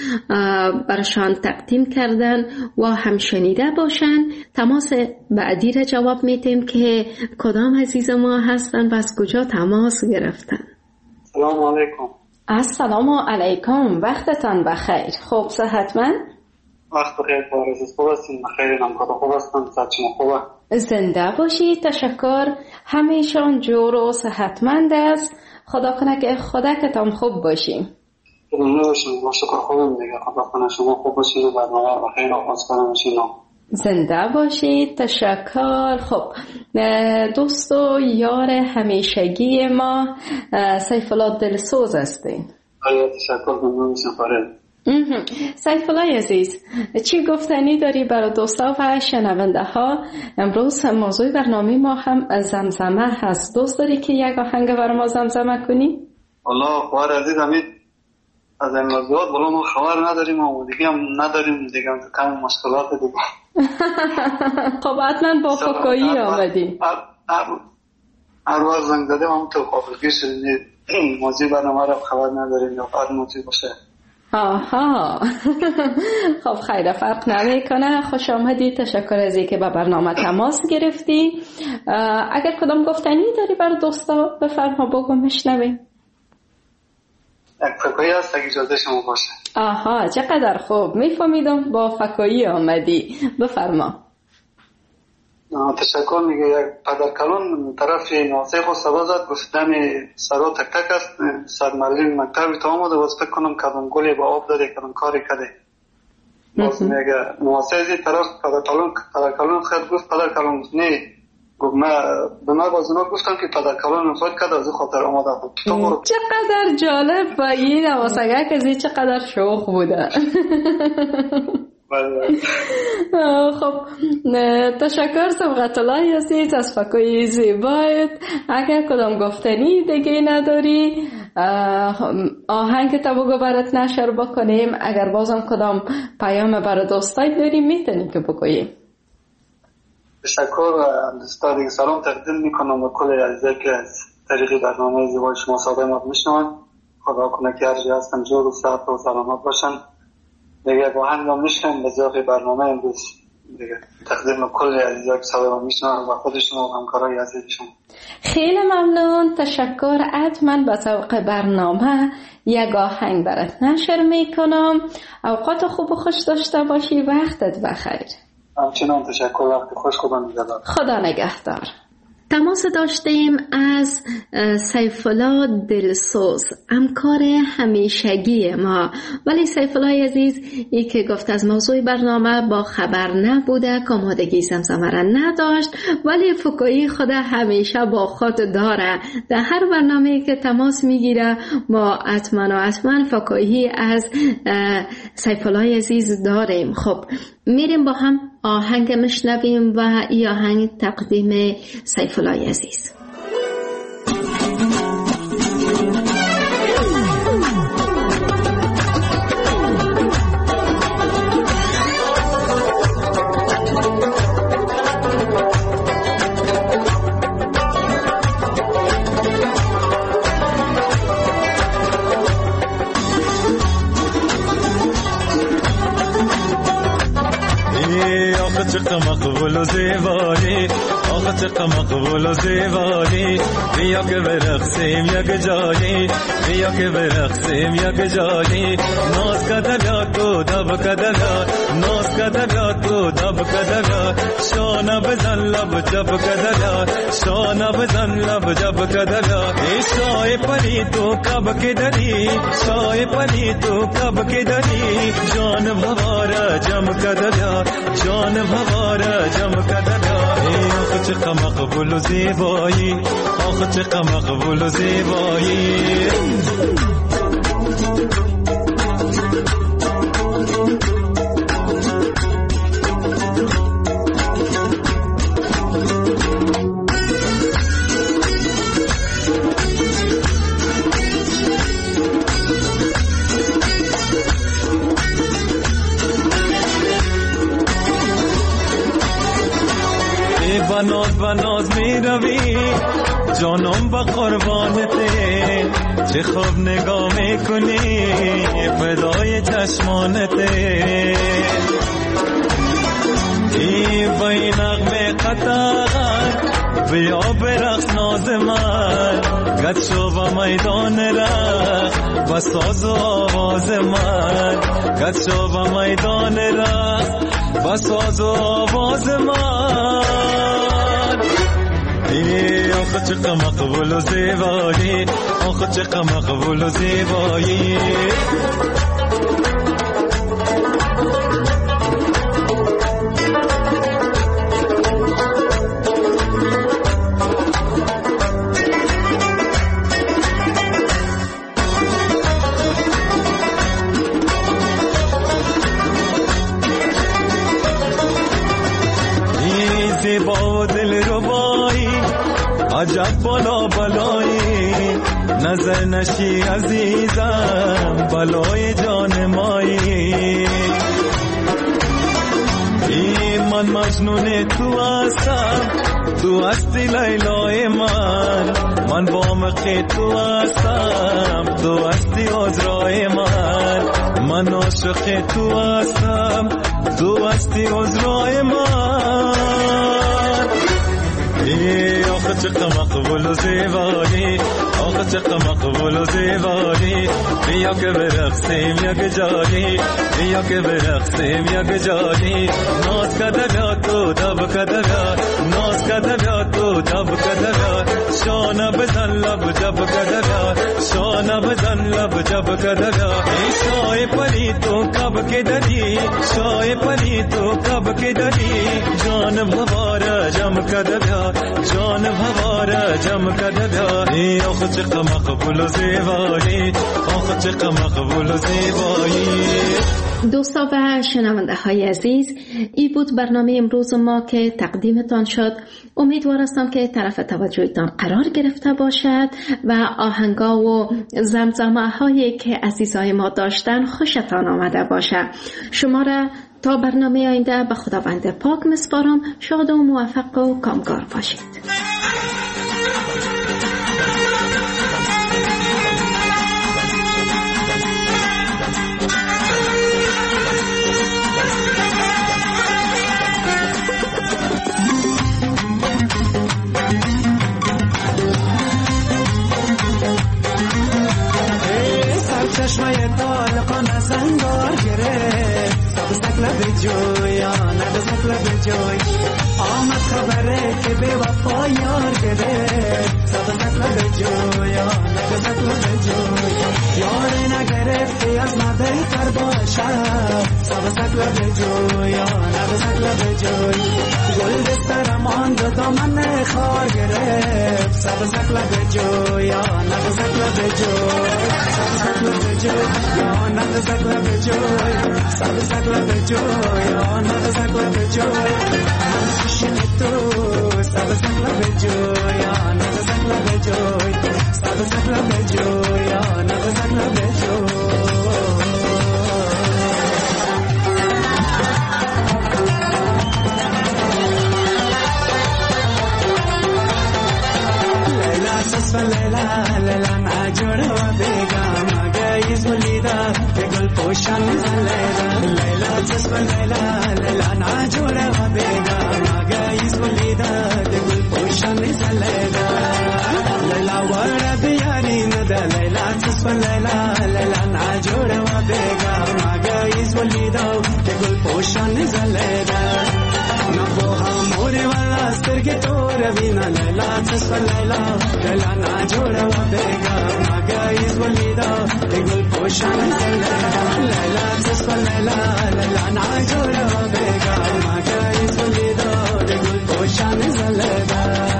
برشان تقدیم کردن و هم شنیده باشن. تماس بعدی را جواب میتیم که کدام عزیز ما هستن و از کجا تماس گرفتن. سلام علیکم. السلام علیکم، وقتتان بخیر. خوب صحتمند؟ وقت بخیر بارز خوب هستیم. بخیر نمکات خوب هستم. صحت شما خوبه؟ زنده باشید. تشکر. همیشان جور و صحتمند است. خدا کنه که خودتان خوب باشیم. ممنون باشیم. با شکر خودم دیگه. خدا کنه شما خوب باشین و برنامه بخیر آغاز کنم باشین. زنده باشید. تشکر. خب دوست و یار همیشگی ما سیف الله دلسوز هستین. تشکر. ممنون میشم فرد. سیف الله عزیز، چی گفتنی داری برای دوستا و شنونده ها؟ امروز موضوع برنامه ما هم زمزمه هست. دوست داری که یک آهنگ برای ما زمزمه کنی؟ والله خوار عزیز امید از این موضوعات ولی ما خبر نداریم و دیگه هم نداریم دیگه کم مشکلات دیگه. خب حتما با فکایی آمدی. هر وقت زنگ زده هم تو قابلگی شدید موضوع برنامه را خبر نداریم یا بعد موضوع باشه. آها خب خیلی فرق نمیکنه. خوش آمدی، تشکر از اینکه به برنامه تماس گرفتی. اگر کدام گفتنی داری بر دوستا بفرما، بگو میشنویم. یک فکایی هست اگه اجازه شما باشه. آها چقدر خوب، میفهمیدم با فکایی آمدی، بفرما. تشکر. میگه یک پدرکلان طرف ناسه خود سبا زد، گفتن سرا تک تک است، سرمرلین مکتبی تا آمده، باز فکر کنم کدام گلی با آب داده، کدام کاری کده. باز میگه ناسه از این طرف پدرکلان خیلی گفت، پدرکلان گفت نه، گفت به من باز اونا گفتم که پدرکلان خود کده، از این خاطر آمده بود. چقدر جالب با این نواسگه کزی، چقدر شوخ بوده. خب تشکر صبغت الله عزیز از فکای زیبایت. اگر کدام گفتنی دیگه نداری آهنگ تا بگو برات نشر بکنیم. اگر بازم کدام پیام برای دوستای داری میتونی که بگوییم. تشکر دوستا، دیگه سلام تقدیم میکنم به کل عزیزایی که از طریق برنامه زیبای شما صدای ما میشنون. خدا کنه که هر جا هستن جور و صحت و سلامت باشن. دیگه با هم میشنم به ضیافه برنامه امروز دیگه تقدیم کل عزیزایی که صدای ما میشنون و خودشون و همکارای عزیزشون. خیلی ممنون، تشکر. من با ذوق برنامه یک آهنگ برات نشر میکنم. اوقات خوب و خوش داشته باشی، وقتت بخیر. همچنان تشکر، وقت خوش. خدا نگهدار. تماس داشتیم از سیفالله دلسوز، همکار همیشگی ما. ولی سیفالله عزیز ای که گفت از موضوع برنامه با خبر نبوده، آمادگی زمزمه را نداشت، ولی فکایی خود همیشه با خود داره. در هر برنامه که تماس میگیره ما حتما فکایی از سیفالله عزیز داریم. خب میریم با هم آهنگ مشنویم و این آهنگ تقدیم سیفالله عزیز. چقدر مقبول و زیبایی، آخه چقدر مقبول و زیبایی، بیا که برقصیم یک جایی، بیا که برقصیم یک جایی، ناز کده بیاد تو دب کده بیاد، ناز کده بیاد تو دب کده بیاد، شانه بزن لب جب کده بیاد، شانه بزن لب جب کده بیاد، ای شای پلی تو کب که داری، شای پلی تو کب که داری، جان بواره جم کده بیاد، جان بواره جم کده بیاد، ای آخه چقدر مقبول و زیبایی، آخه چقدر مقبول و زیبایی. بناز می روی جانم با قربانته، چه خوب نگاه میکنی فدای چشمانته، ای با این نغمه قطعات بیا برقص ناز من، گد شو با میدان رقص با ساز و آواز من، گد شو با میدان رقص با ساز و آواز من، ای آخه چقدر مقبول و زیبایی، آخه چقدر مقبول و زیبایی. زیبا و دل ربایی عجب بالا بالایی، نظر نشی عزیزم بلای جان مایی، ای من مجنون تو هستم تو هستی لیلای من وامق تو هستم، تو هستی عذرای من عاشق تو هستم، تو هستی عذرای ای آخه چقدر مقبول و زیبایی، آخه چقدر مقبول و زیبایی، بیا که برقصیم یک جایی، بیا که برقصیم یک جایی، ناز کده بیا تو دب کده بیا، ناز کده بیا تو دب کده بیا، شانه بزن لب جب کده بیا، شانه بزن لب جب کده بیا، ای شای پلی تو کب که دلی، شای پلی تو کب که دلی، جان بواره جم کده بیا، جان بواره جم کده بیا، ای آخه چقدر مقبول و زیبایی، آخه چقدر مقبول و زیبایی. دوستا و شنونده های عزیز، این بود برنامه امروز ما که تقدیمتان شد. امیدوار هستم که طرف توجهتان قرار گرفته باشد و آهنگا و زمزمه هایی که عزیزای ما داشتن خوشتان آمده باشد. شما را تا برنامه آینده به خداوند پاک میسپارم. شاد و موفق و کامگار باشید. چشمای طالقان از انگار گرفت، سبزک لب جویان نبزک لب جوی، آمد خبره که به وفا یار گرفت، سبزک لب جویان نبزک لب جوی، یار نگرفتی از ما بهتر باشد، سبزک لب جویان نبزک لب جوی، گل دسترم آن دو دامن خار گرفت، سبزک لب جویان نبزک لب جوی، سبزک لب جوی یا نبزک لب جوی، سبزک لب جوی یا نبزک لب جوی، من عاشق تو، سبزک لب جوی یا نبزک لب جوی، سبزک لب جوی یا نبزک لب جوی. لیلا لیلا ناجور و بیگم گایز ولیدا به گل پوشان لیلا لیلا چشم لیلا لیلا ناجور و بیگم گایز ولیدا به گل پوشان لیلا لیلا ور بیاری ندا لیلا چشم لیلا لیلا ناجور و بیگم گایز ولیدا به گل پوشان لیلا نبوها موری والا سترگی تو روینا لیلا چشم لیلا لیلا ناجور و بیگم نگایز ولیدا گل پوشان لیلا لیلا چشم لیلا لیلا ناجور و بیگم نگایز ولیدا گل پوشان لیلا.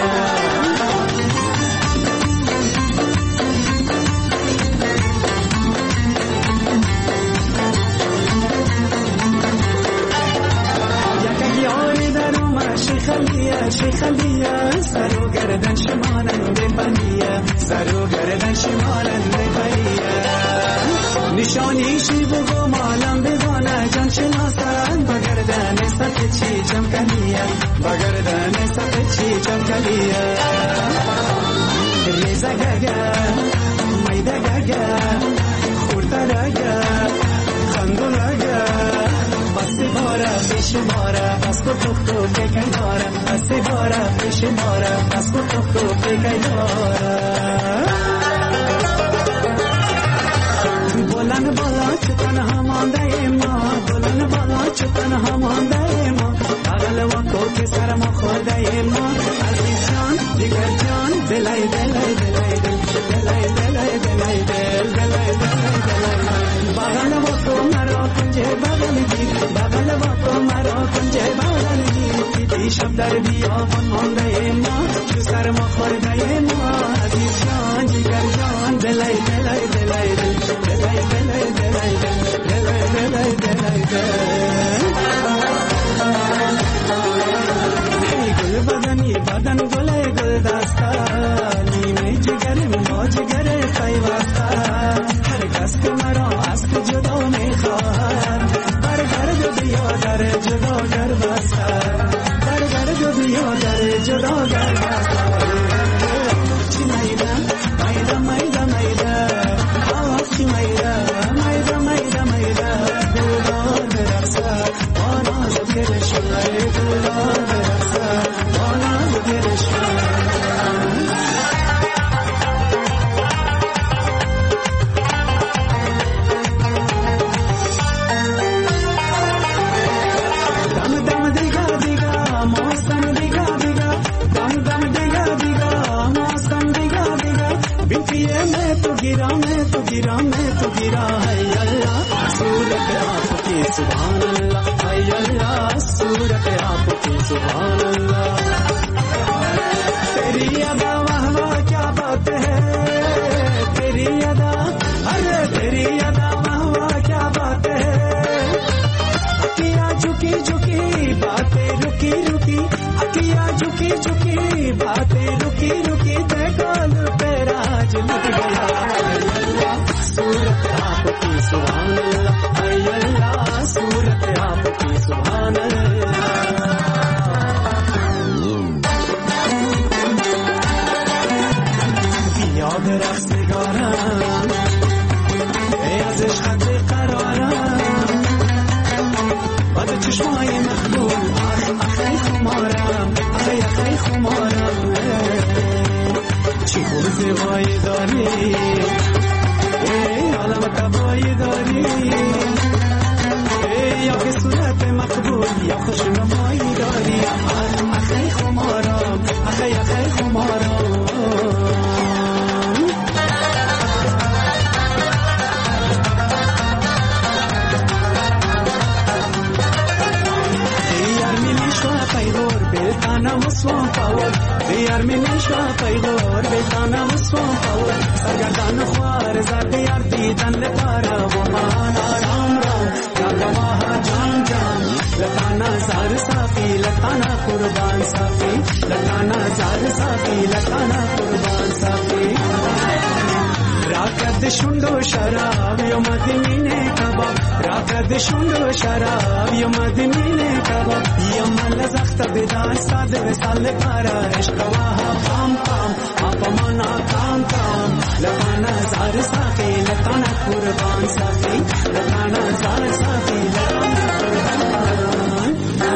شیخلیه سرو گردن شمالنده پنیه سرو گردن شمالنده پنیه نشانی شیب و گمالم بگانه جان شناسن بگردن سطح چی جمکنیه بگردن سطح چی جمکنیه ریزه گگه میده گگه خورده لگه خندو لگه بسته باره پیش باره بس کو تو پیکای داره بسته باره پیش باره بس کو تو پیکای داره بلند بالا چتن همانده ما بلند بالا چتن همانده ما بغل وقت که سر ما خورده ما عزیز جان دیگر جان دلای دلای دلای دلای دلای دلای دلای بغل وقت مرا کنجه بغل گیر بغل وقت مرا کنجه بغل گیر دیشب در بیابان مانده ما تو سر ما خورده ما عزیز جان دیگر جان دلای دلای دلای دلای دلای دلای دلای دلای دلای گل بدنی بدن گل گل دستا نیمه جگر ما جگر پیوستا هر کس که مرا از تو جدا میخواهد برگرد بیا در جدا در بسته برگرد بیا در جدا خدا گردد چی میده میده میده میده آخ چی میده میده میده میده دلدار برقصه آناز گرشوه دلدار برقصه آناز گرشوه मैं तो गिरा है अल्लाह सूरत आपकी सुभान अल्लाह है अल्लाह सूरत आपकी सुभान अल्लाह तेरी अदा वाह वाह क्या बात है तेरी अदा अरे तेरी अदा वाह वाह क्या बात है अकिया झुकी झुकी बातें रुकी रुकी अकिया झुकी झुकी बातें रुकी रुकी देखो तेरा आज लुट गया सूरत आपकी सुभान अल्लाह है अल्लाह सूरत आपकी सुभान अल्लाह याद रख सिगारा ازش خط قرارم بعد چشمای مخلوق اخی خمارم اخی خمارم چی خوب زیبایی داری عالم تبایی داری یا که صورت مقبول یا خوشنمایی داری اخی خمارم اخی خمارم Swamp power, they are minishwa paidor, betana swamp power. Sargadan khwar zati arti dan le para wo mana ram ram, jagama jam jam. Latana zar safi, latana qurban safi, latana zar safi, latana qurban safi. Rakad shundo sharab yo madine kabab, rakad shundo sharab yo madine kabab. Yamal zakhta bedan sad vesal para ishqwa pam pam apamana kam kam. Latana zar safi, latana qurban safi, latana zar safi, latana qurban.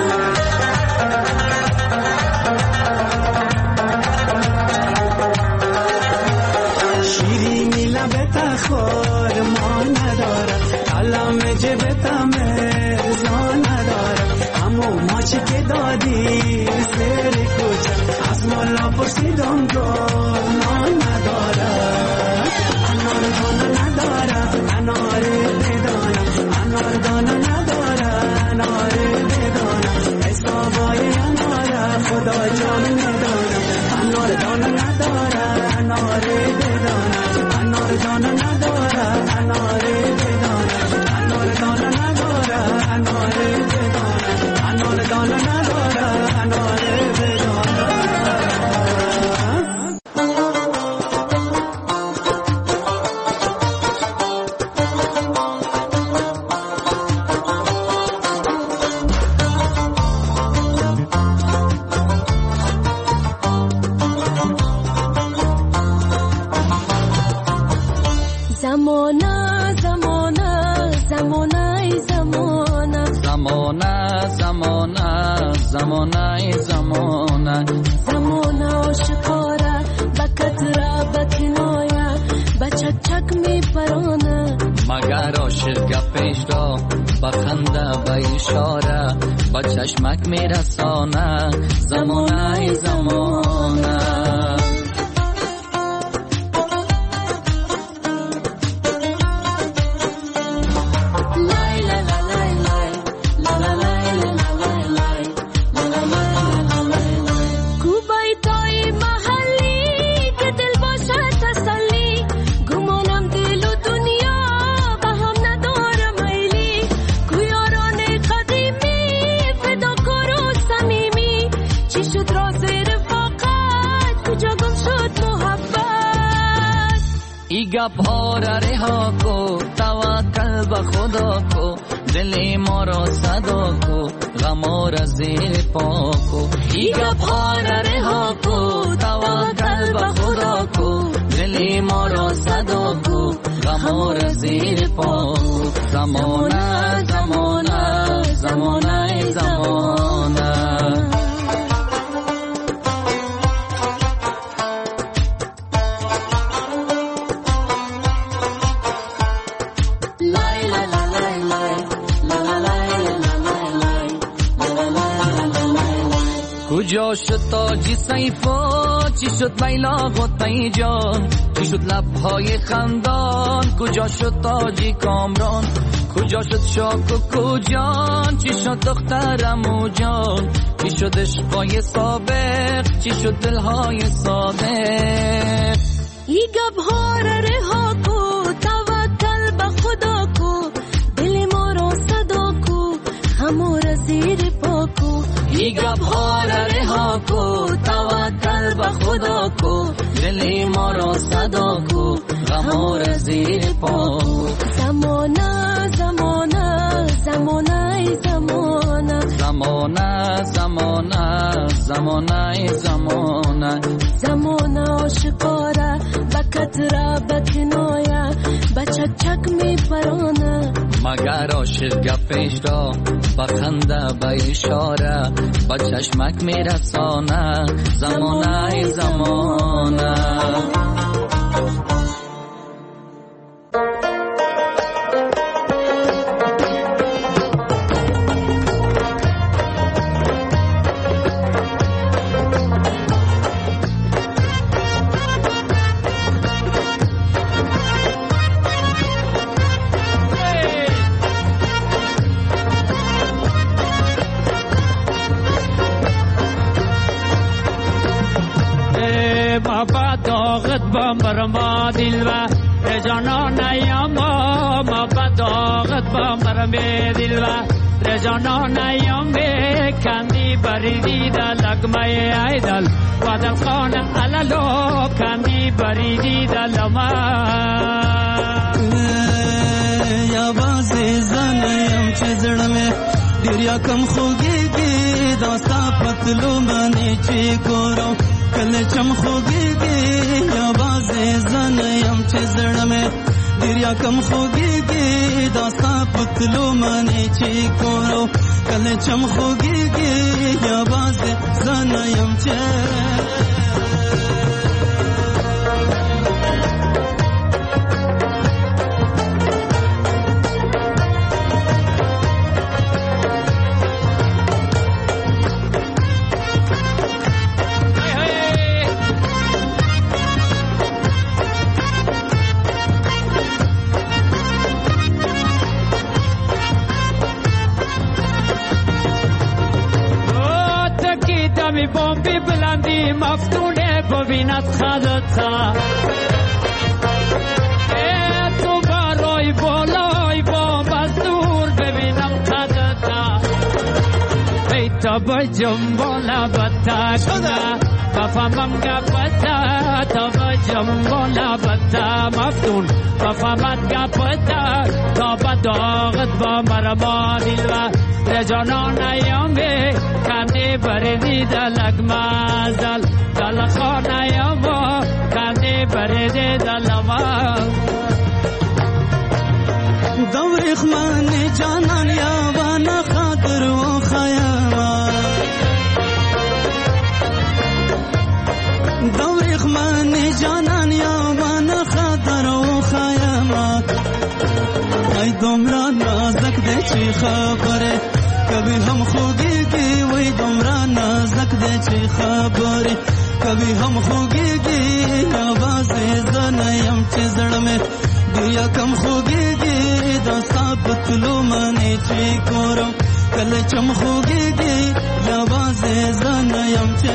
خور ما ندارد کلام جبتا مرزا ندارد همو ماچی که دادی سر کوچه از مولا پرسیدم گنا ندارد انار دانه ندارد انار بدانم انار دانه ندارد انار بدانم حسابای انار خدا جان ندارم انار دانه ندارد انار بدانم دانه نداره اناره بدانه اناره دانه نداره اناره بدانه اناره دانه نداره اناره بدانه زمانه آشکاره بکتره بکنایه بچک می پرانه مگر عاشق گپش را بخنده به اشاره با چشمک می رسانه زمانه زمانه गप और रहा को तवक्कल ब खुदा को دل ما را صدا کو غما را زیر پا کو ای گپ ها را رها کو توکل به خدا کو دل ما را صدا کو غما را زیر پا کو زمانه زمانه زمانه زمانه کجا شد تاجی سیفا چی شد لیلا غطی جان چی شد لبهای خندان کجا شد تاجی کامران کجا شد شاک و کجان چی شد دخترم و جان چی شد عشقای سابق چی شد دلهای صادق ای گبها را رها کو توکل به خدا کو دل ما را صدا کو همو را زیر پا کو ای گبها را رها کو توکل به خدا کو دل ما را صدا کو غما را زیر پا کو زمانه زمانه زمانه زمانه زمانه زمانه زمانه زمانه زمانه آشکاره بکتره بکنایه بچک چک می پرانه مگر عاشق گپش را بخنده به اشاره با چشمک می رسانه زمانه زمانه برما دل و رجانان یاما ما بداغت با مرم دل و رجانان یام کندی بریدی دلگمه ایدل و دل خان علالو کندی بریدی دلما یا بازی زنیم چه زڑمه دریا کم خوگیگی داستا پتلو منی چی گورو کل چم خوگیگی یا بازی زنیم چه زڑمه دریا کم خوگیگی داستا پتلو منی چی گورو کل چم خوگیگی یا بازی زنیم چه بومبی بلندی مفتونه ببیند خدتا تو برای بالای بوم از دور ببینم خدتا ای تا بجم بالا بتا کنه بفهمم گفتا تا بجم بالا بتا مفتون بفهمت گفتا تا بداغت با مرما دل و رجانان ایامه کندی بریدی دلگ مازل دل خان ایامه کندی بریدی دلما دوری خمانی جانان یاوانا خاطر و خیاما دوری خمانی جانان یاوانا خاطر و خیاما ای دمران نازک ده چی خبره کبھی ہم خوگیگی وی دمرا نازک دے چی خبری کبھی ہم خوگیگی آواز زنیم چی زڑ میں دیا کم خوگیگی دستا بطلو منی چی کورو کل چم خوگیگی آواز زنیم چی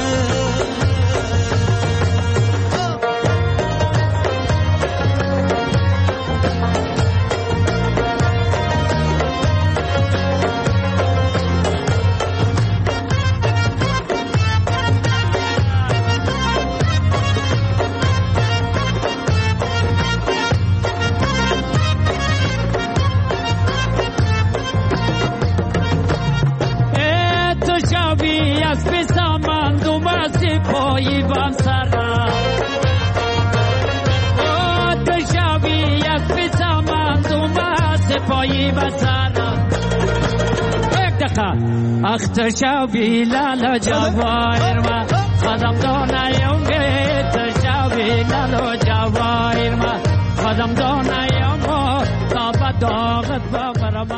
از بسامند و مسی پایی بم سرم تو شوی از بسامند و مسی پایی بم سرم اخت شوی لالا جوایر ما خدم دانایم تو شوی لالا جوایر ما خدم دانایم تا بداغت ببرم